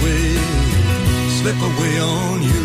slip away on you.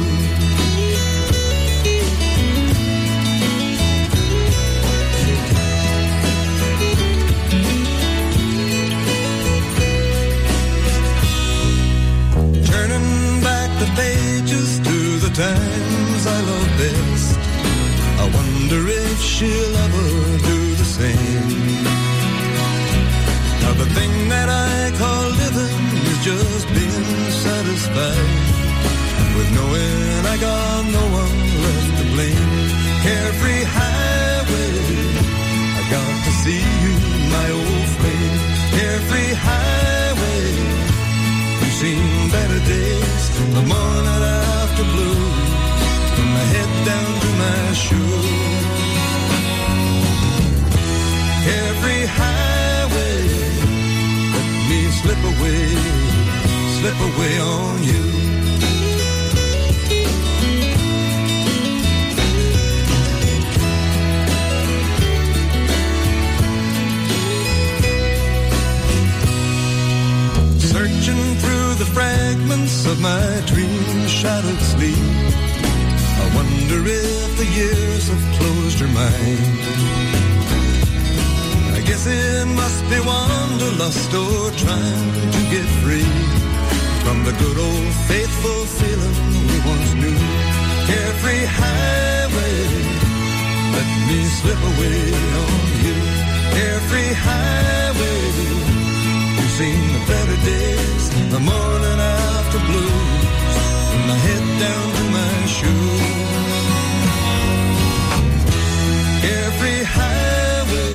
Turning back the pages to the times I love best, I wonder if she'll ever do the same. Now the thing that I call living is just being satisfied with knowing I got no one left to blame. Carefree highway, I got to see you, my old flame. Carefree highway, you've seen better days, the morning after blues, from my head down to my shoes. Carefree highway, let me slip away on you. Searching through the fragments of my dream-shadowed sleep, I wonder if the years have closed your mind. I guess it must be wanderlust or trying to get free from the good old faithful feeling we once knew. Carefree highway, let me slip away on you. Carefree highway, you've seen the better days, the morning after blues, from my head down to my shoes. Carefree highway.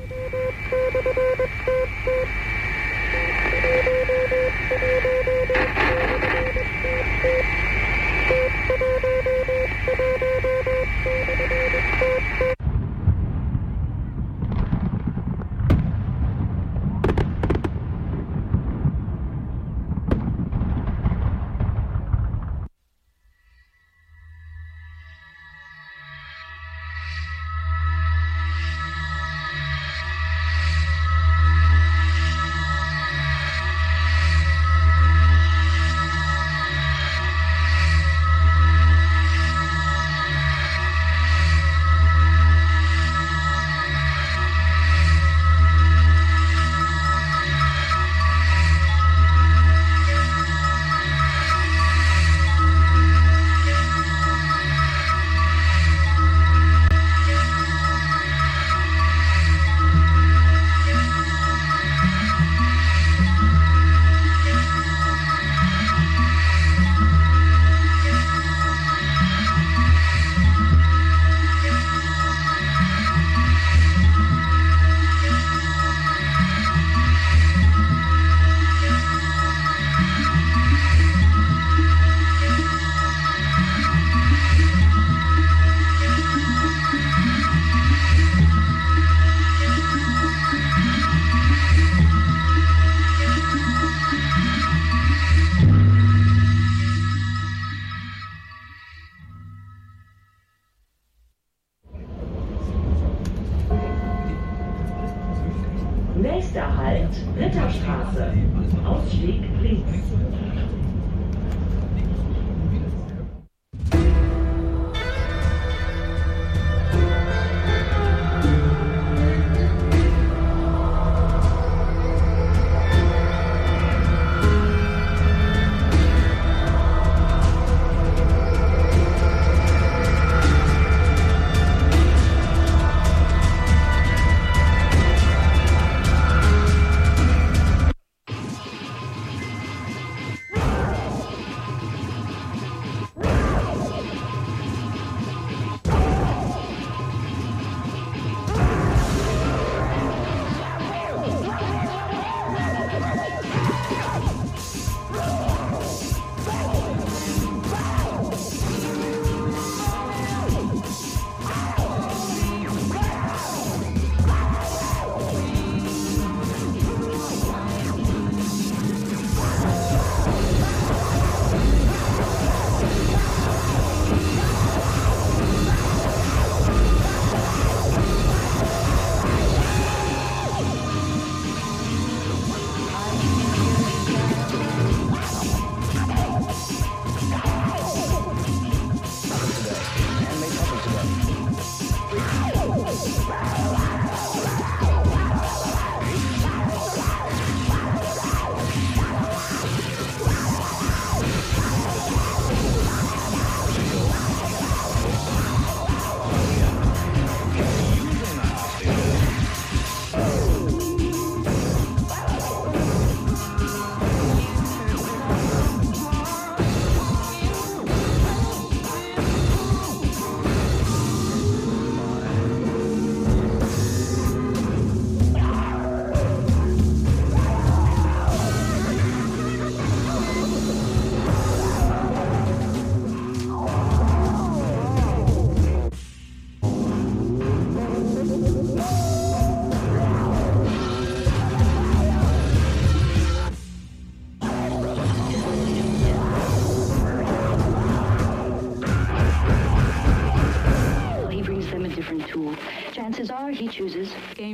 Nächster Halt, Ritterstraße. Ausstieg links.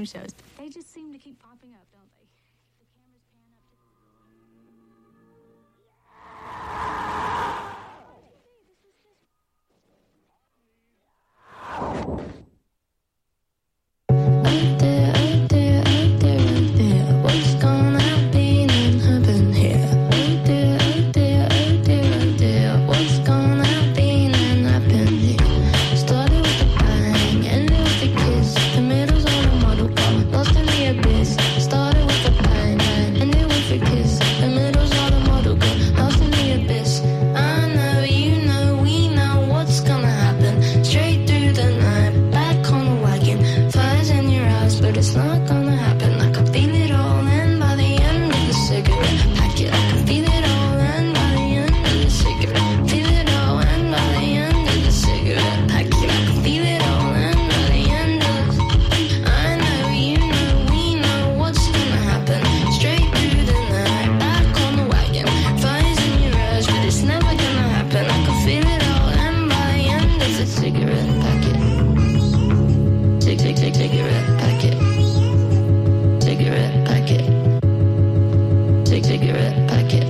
shows. They just seem to keep popping up, don't they? The cameras pan up to... What's gonna happen and happen here? Oh dear, oh dear, oh dear, oh dear. What's gonna happen and happen here? Started with a bang, ended with a kiss. The middle's on a model car, lost in the abyss. Started with a bang, ended with a kiss. The middle's on a model car, lost in the abyss. I know, you know, we know what's gonna happen. Straight through the night, back on the wagon. Fires in your eyes, but it's not gonna happen. I can feel it all, and by the end of the cigarette packet, I can feel it all, and by the end of the cigarette, feel it all, and by the end of the cigarette packet, I can feel it all, and by the end of the... I know, you know, we know what's gonna happen. Straight through the night, back on the wagon. Fires in your eyes, but it's never gonna happen. I can feel it all, and by the end of the cigarette packet. Cigarette packet. Cigarette packet. Cigarette packet.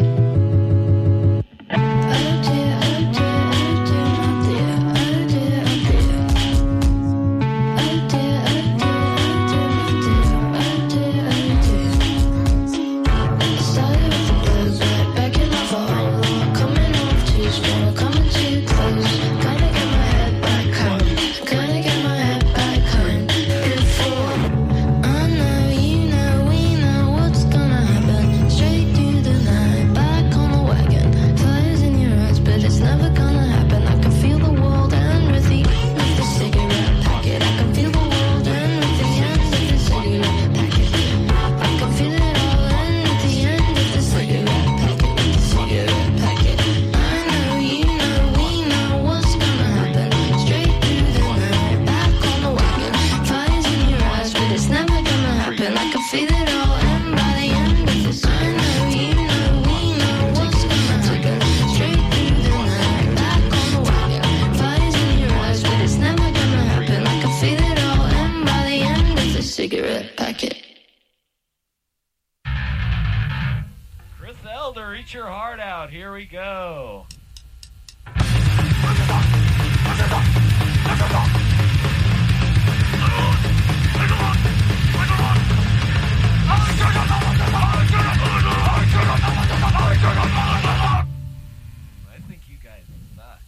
Oh dear, oh dear, oh dear, oh dear, oh dear. Oh dear, oh dear, oh dear, oh dear, oh dear. Started with a buzz, back in off a whole lot. Coming off too strong, coming too close. Gotta get my head back home. Gotta get my head back home. Before I know, you know, we know what's gonna happen. Straight through the night, back on the wagon. Fires in your eyes, but it's never gonna happen. I can feel the world end with the cigarette packet. I can feel the world end with the end of the cigarette packet. I can feel it all end with the end of the cigarette packet. The cigarette packet. I know, you know, we know what's gonna happen. Straight through the night, back on the wagon. Fires in your eyes, but it's never gonna happen. I can feel it all, and by the end of this, I know, you know, we know what's gonna happen. Straight through the night, back on the wagon. Fires in your eyes, but it's never gonna happen. I can feel it all, and by the end of the cigarette packet. Chris Elder, eat your heart out. Here we go. I think you guys suck.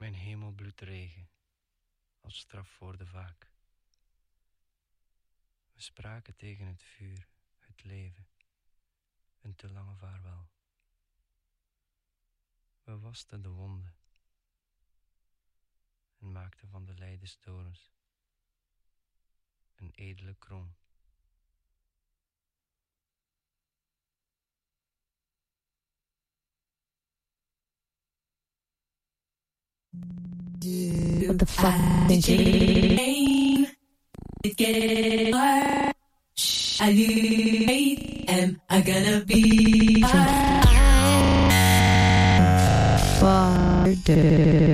Mijn hemel bloedregen, als straf voor de vaak. We spraken tegen het vuur, het leven, een te lange vaarwel. We wasten de wonden en maakten van de lijdenstorens een edele kroon. Do the fucking chain. It's getting worse. Are you late? Am I gonna be far?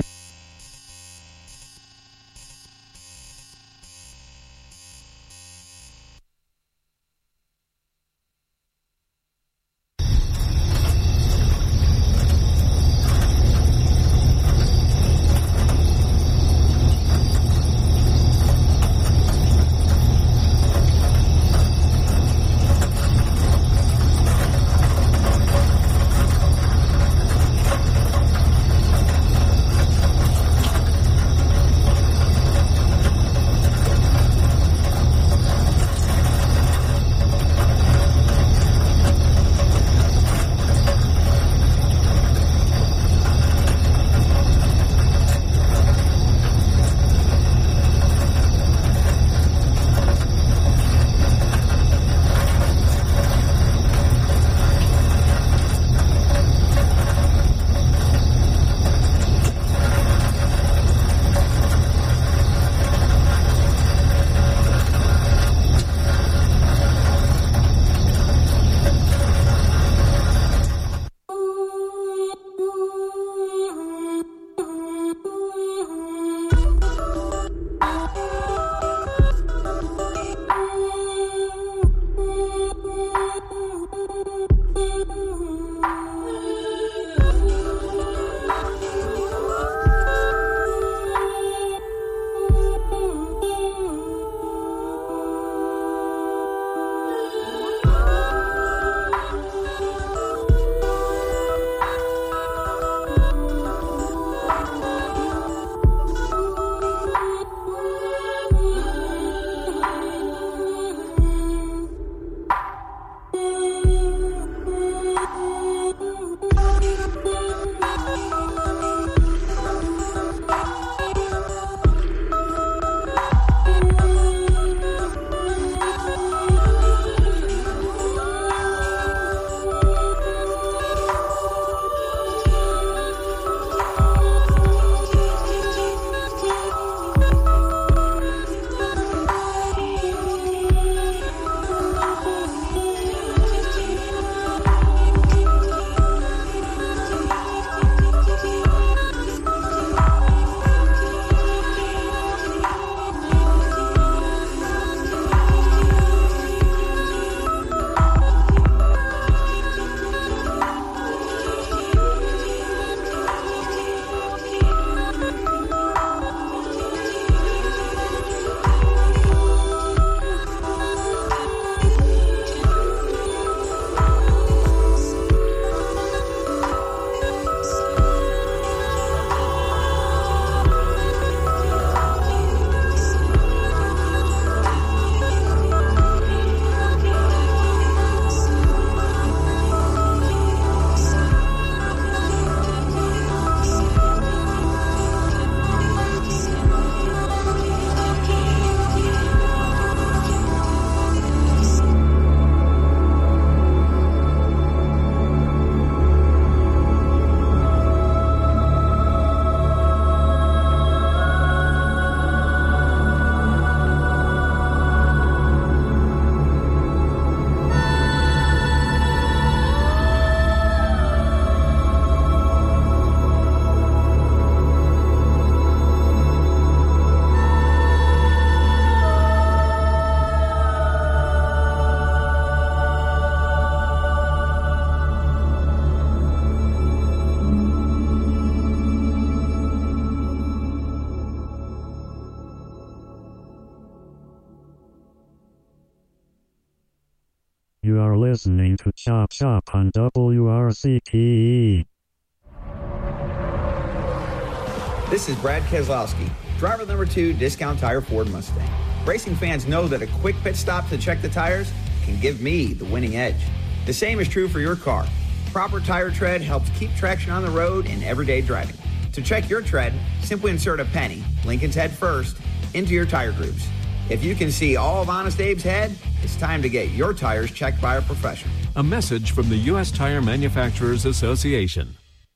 You are listening to Chop Chop on WRCP. This is Brad Keselowski, driver number 2, Discount Tire Ford Mustang. Racing fans know that a quick pit stop to check the tires can give me the winning edge. The same is true for your car. Proper tire tread helps keep traction on the road in everyday driving. To check your tread, simply insert a penny, Lincoln's head first, into your tire grooves. If you can see all of Honest Abe's head, it's time to get your tires checked by a professional. A message from the U.S. Tire Manufacturers Association.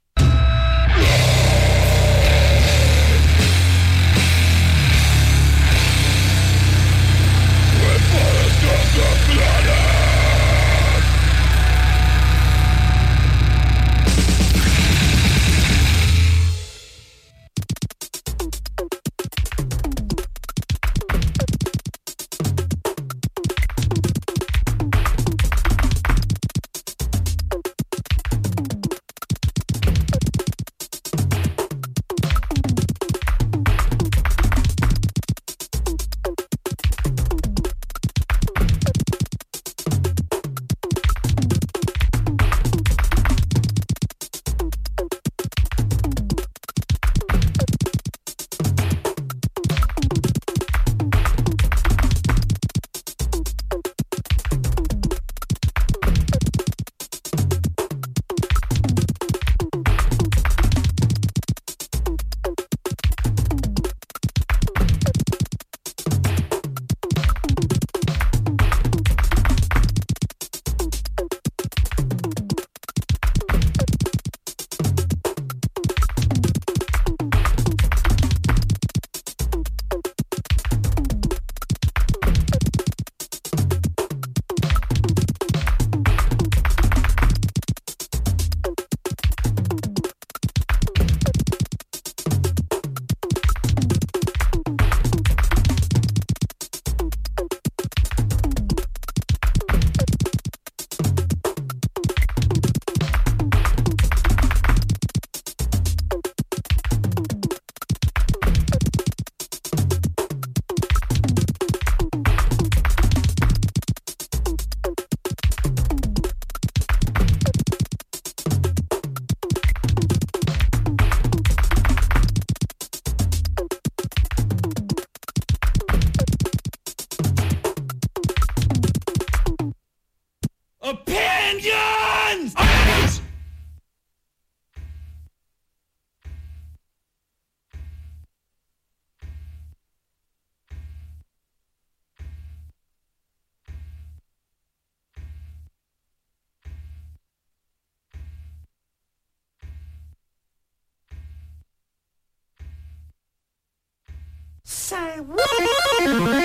Opinions! Say what?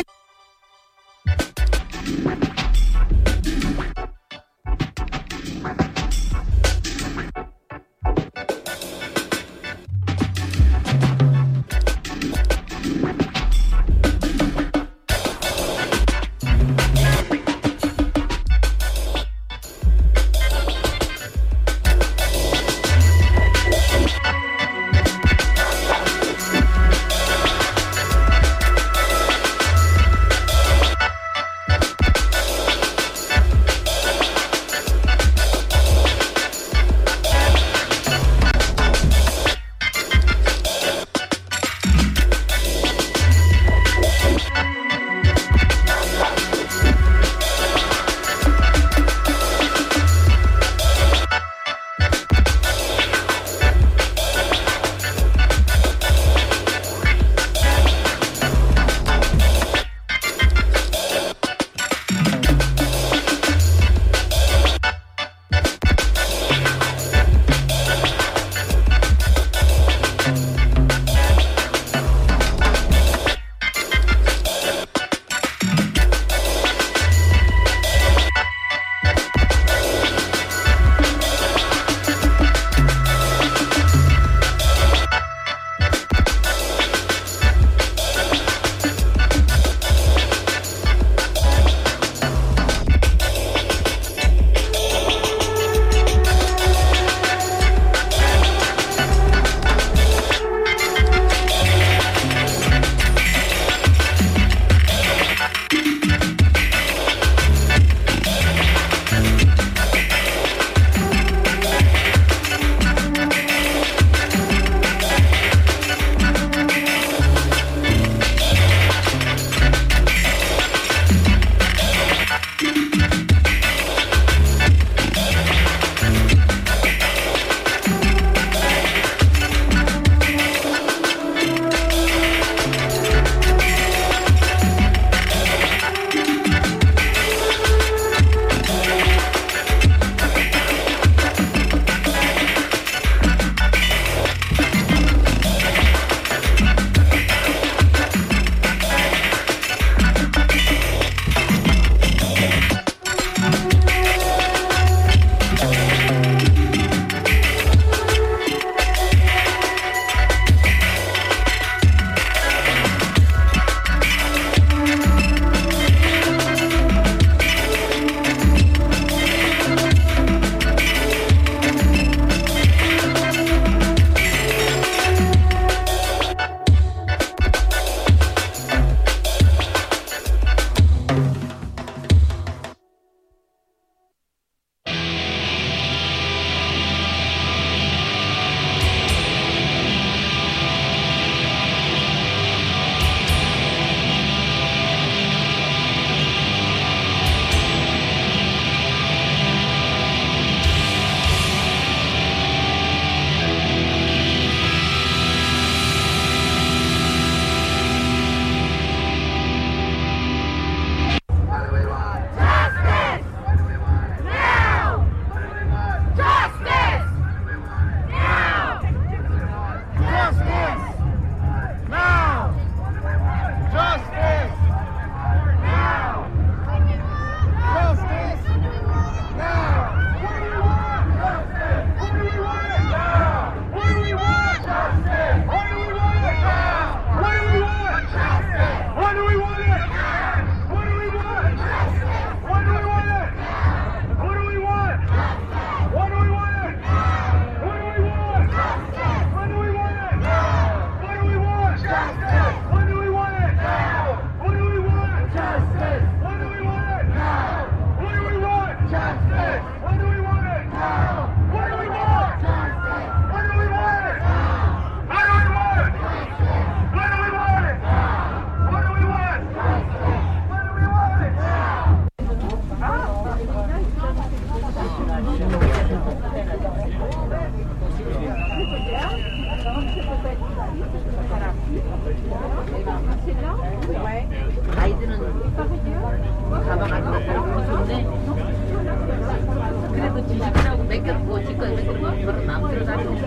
뺏겼고 지금 뺏겼고 그런 마음대로 다니고.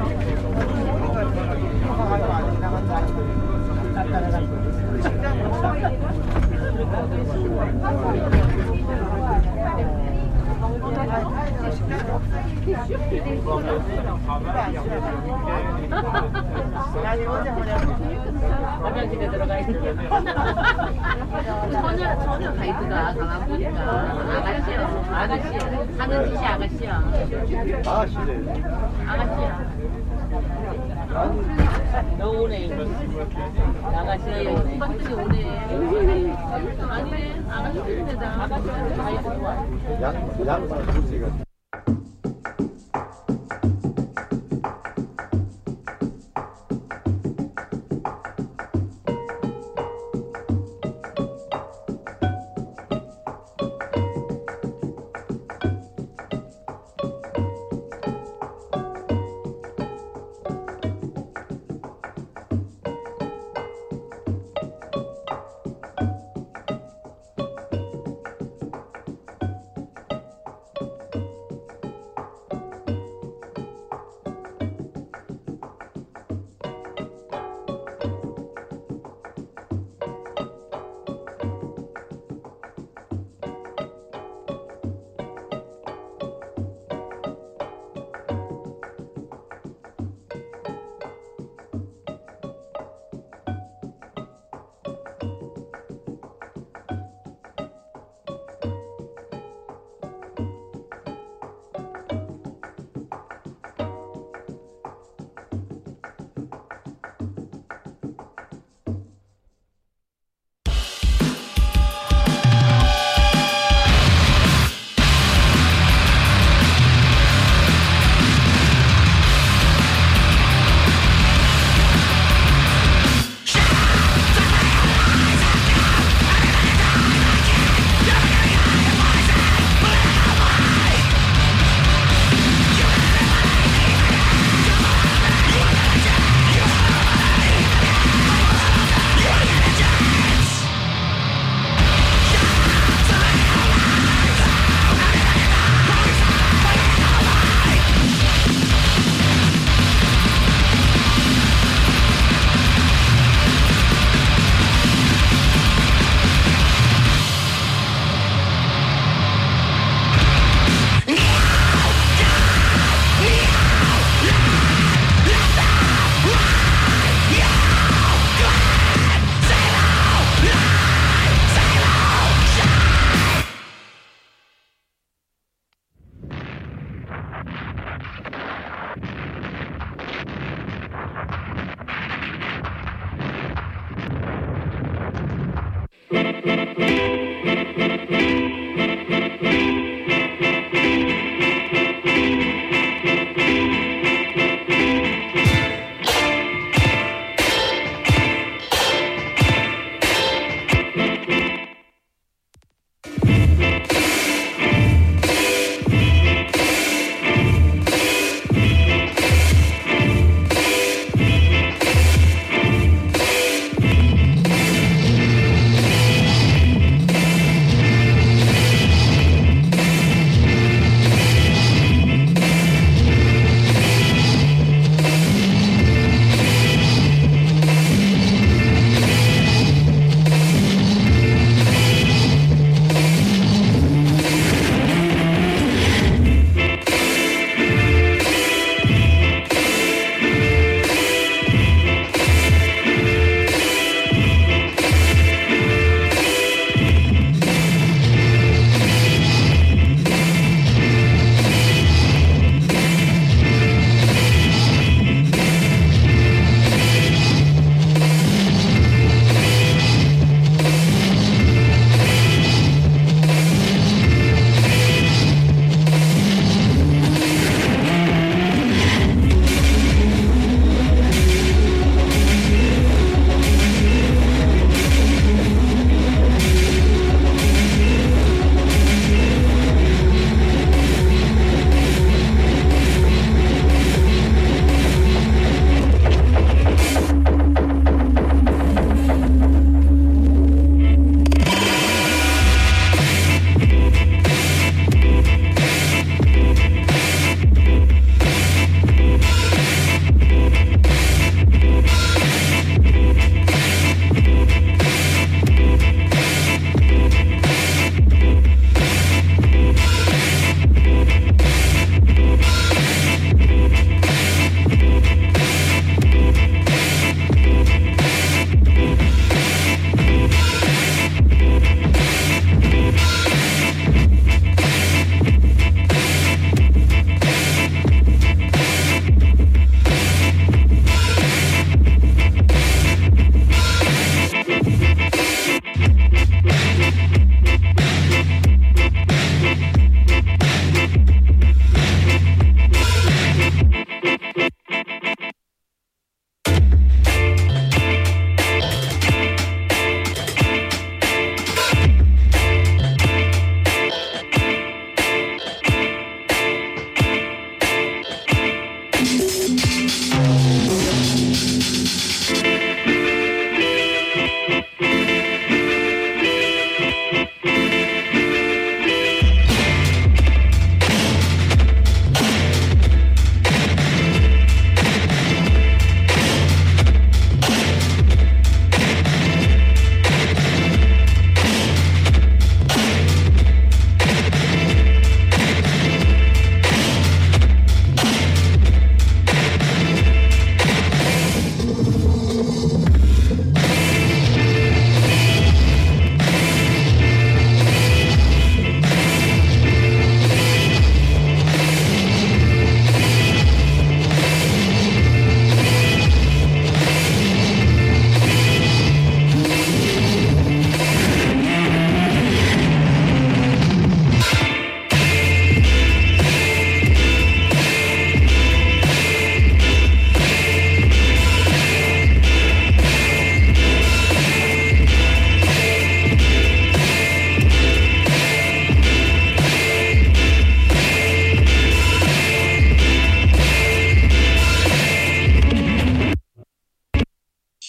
화장실에 들어가 있는 처녀 가이드가 가만 보니까 아가씨야 하는 짓이 아가씨야. 아가씨야. 너 오네. 아가씨 수박들이 오네. 아니네. 아가씨들이다. 아가씨한테 가이드 좋아. 양말 주세요.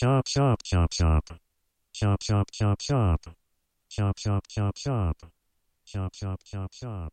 Chop chop chop chop. Chop chop chop chop. Chop chop chop chop. Chop chop chop chop.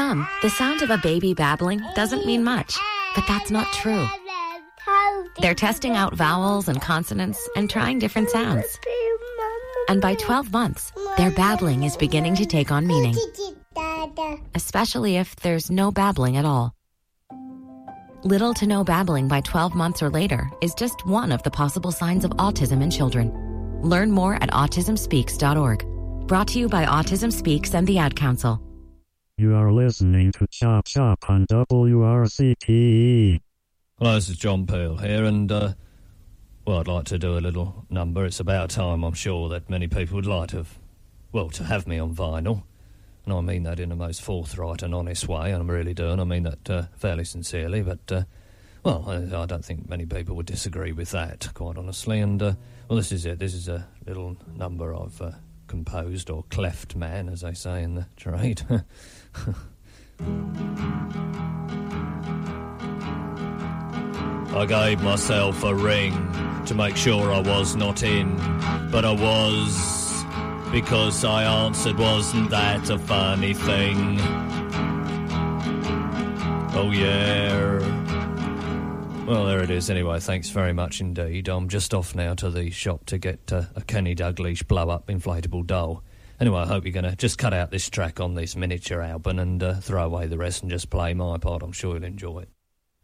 some, the sound of a baby babbling doesn't mean much, but that's not true. They're testing out vowels and consonants and trying different sounds. And by 12 months, their babbling is beginning to take on meaning, especially if there's no babbling at all. Little to no babbling by 12 months or later is just one of the possible signs of autism in children. Learn more at autismspeaks.org. Brought to you by Autism Speaks and the Ad Council. You are listening to Chop Chop on WRCTE. Hello, this is John Peel here, and, well, I'd like to do a little number. It's about time, I'm sure, that many people would like to have me on vinyl. And I mean that in the most forthright and honest way, and I'm really doing. I mean that fairly sincerely, but, well, I don't think many people would disagree with that, quite honestly. And, well, this is it. This is a little number I've composed, or cleft man, as they say in the trade. I gave myself a ring to make sure I was not in, but I was, because I answered, wasn't that a funny thing? Oh yeah. Well, there it is anyway, thanks very much indeed. I'm just off now to the shop to get a Kenny Dalglish blow-up inflatable doll. Anyway, I hope you're going to just cut out this track on this miniature album and throw away the rest and just play my part. I'm sure you'll enjoy it.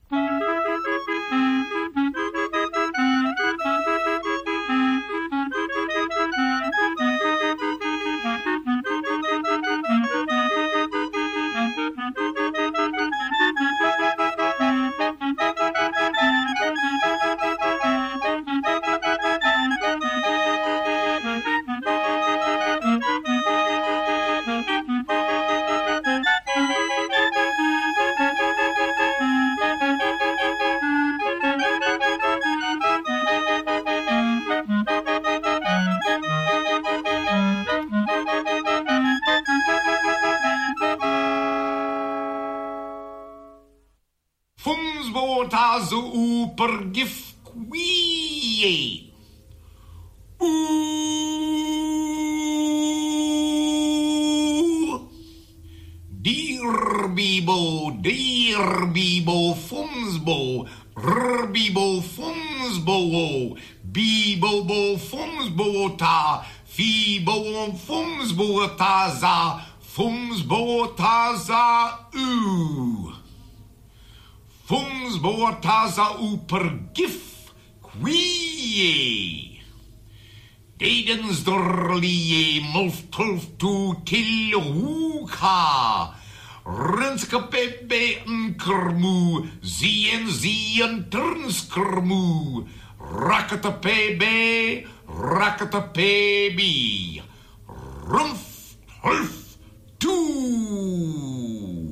Gif Quee. Ooh, dear Bibo, Fumsbo, Rbibo, Fumsbo, Bibo, Fumsbo, Ta, Fibo, Fumsbo, Taza, Fumsbo, Taza, Ooh. Fumsbo taza per gif quee. Dedens dorlie mulftulf tu til hoeka. Renske bebe nkermu, zien turnskermu. Rakata pebe, Rumpf, hulf, toe.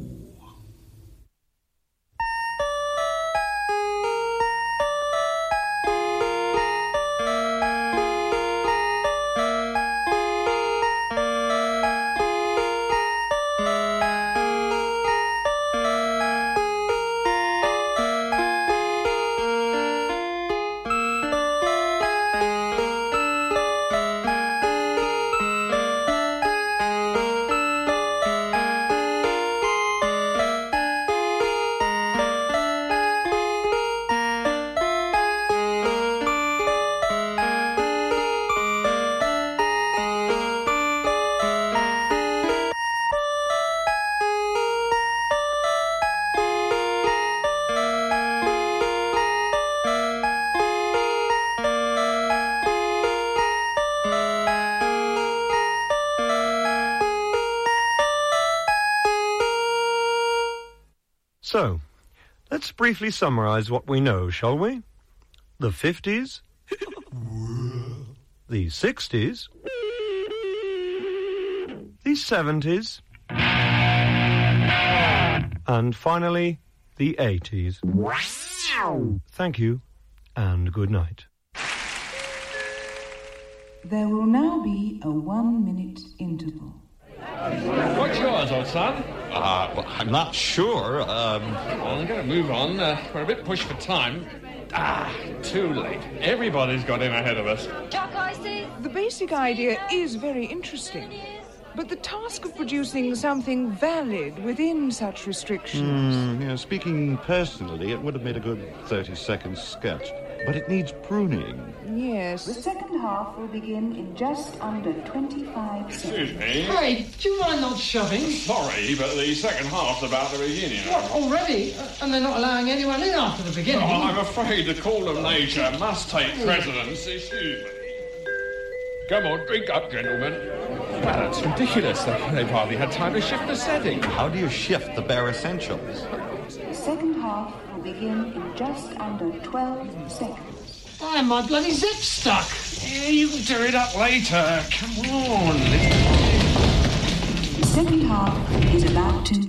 So, let's briefly summarize what we know, shall we? The 50s, the 60s, the 70s, and finally, the 80s. Thank you, and good night. There will now be a 1-minute interval. What's yours, old son? Well, I'm not sure. I'm going to move on. We're a bit pushed for time. Too late. Everybody's got in ahead of us. The basic idea is very interesting. But the task of producing something valid within such restrictions... Speaking personally, it would have made a good 30-second sketch. But it needs pruning. Yes. The second half will begin in just under 25 seconds. Excuse me? Hey, do you mind not shoving? Sorry, but the second half's about to begin, you know. What, already? And they're not allowing anyone in after the beginning? Oh, I'm afraid the call of nature must take precedence. Excuse me. Come on, drink up, gentlemen. Well, it's ridiculous. They've hardly had time to shift the setting. How do you shift the bare essentials? The second half will begin in just under 12 seconds. Oh, my bloody zip's stuck. Yeah, you can do it up later. Come on. The second half is about to...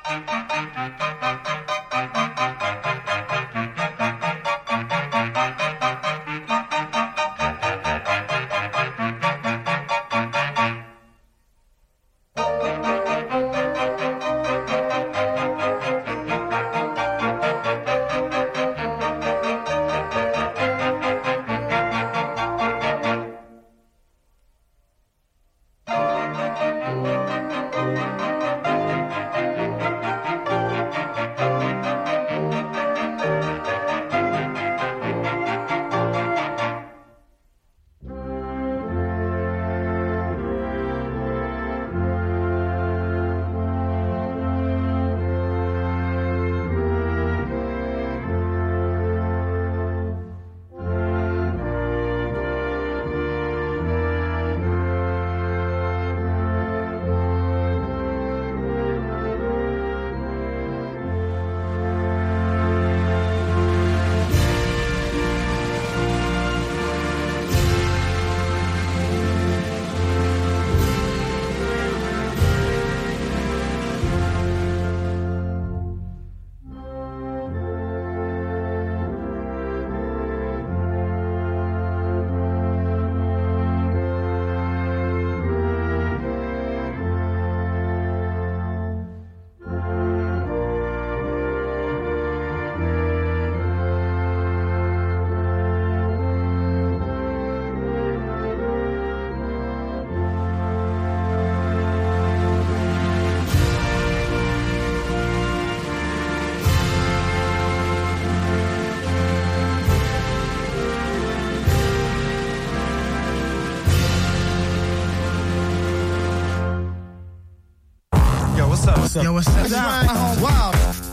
Yo, what's up? Wow.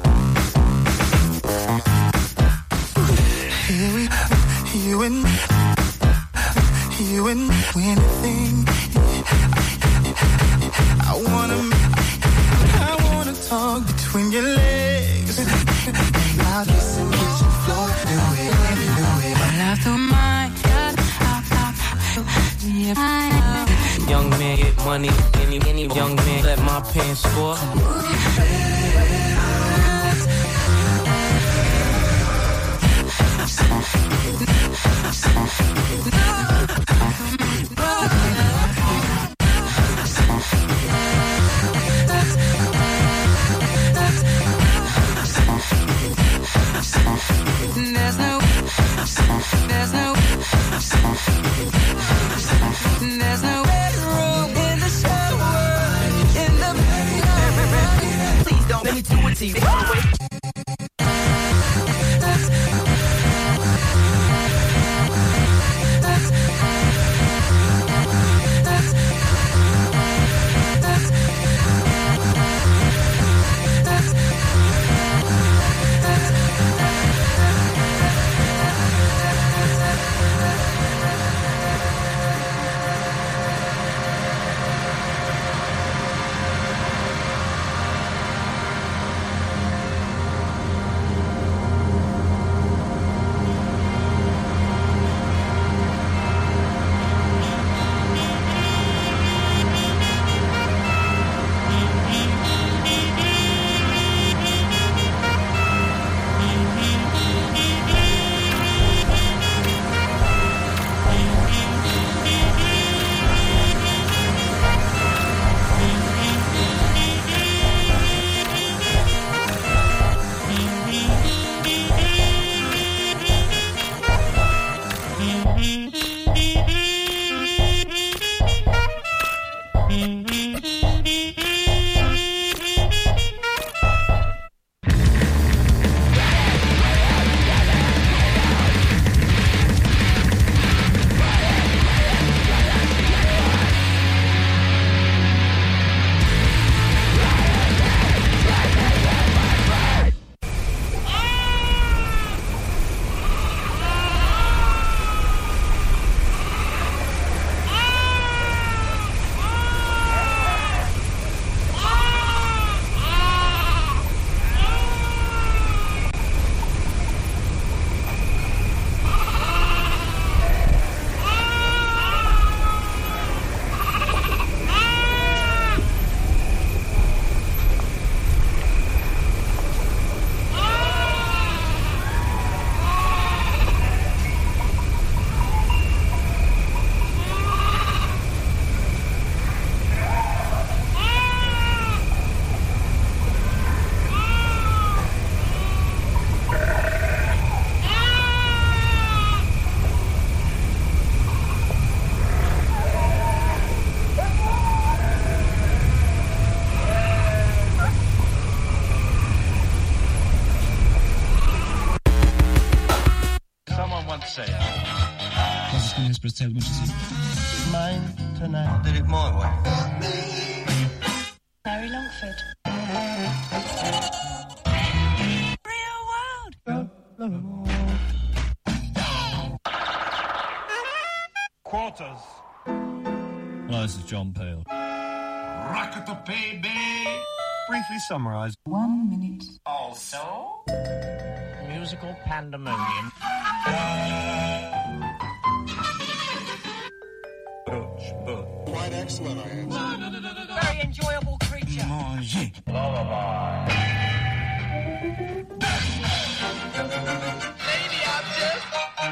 You and anything. I wanna talk between your legs. I'll listen, kitchen floor, do it. Well, after mine, young man get money, any young man let my pants fall. There's no bedroom in the shower, in the bedroom. Please don't say. Hva skal vi spørre til, Mine tonight. Did it my way. Barry Longford. Real world. Quarters. Hello, this is John Peel. Rocket baby. Briefly summarise. 1 minute. Also, musical pandemonium. Quite excellent, I answer. Very enjoyable creature. Manger. Lullaby. Maybe I'm just...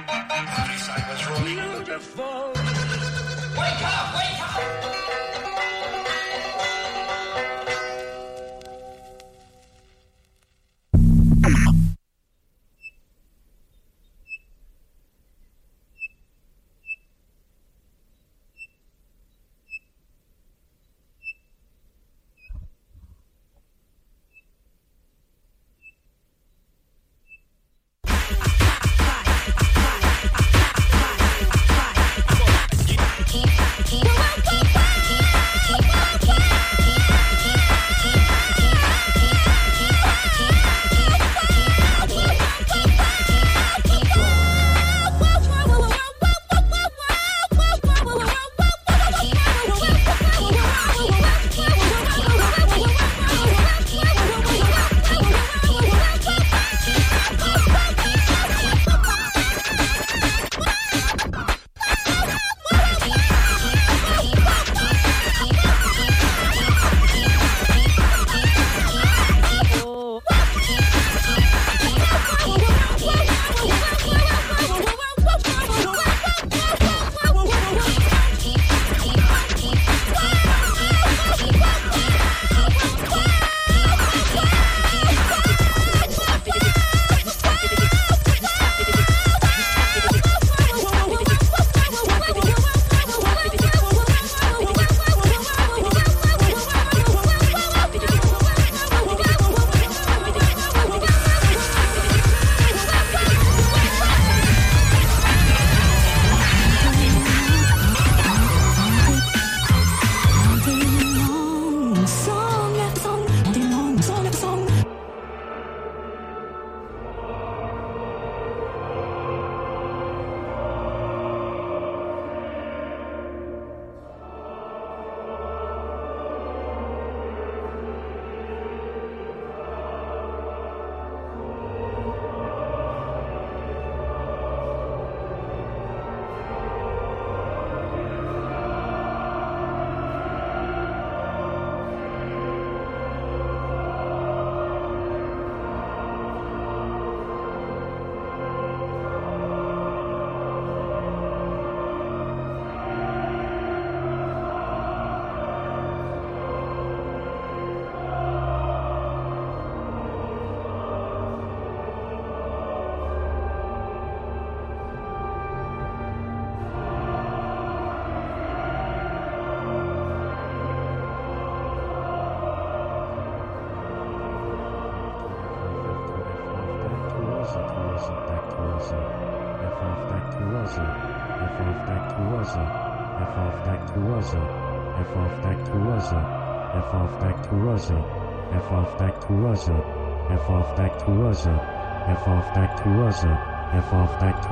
At least I was wrong. Beautiful. Wake up, wake up!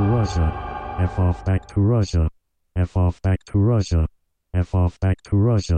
F off back to Russia.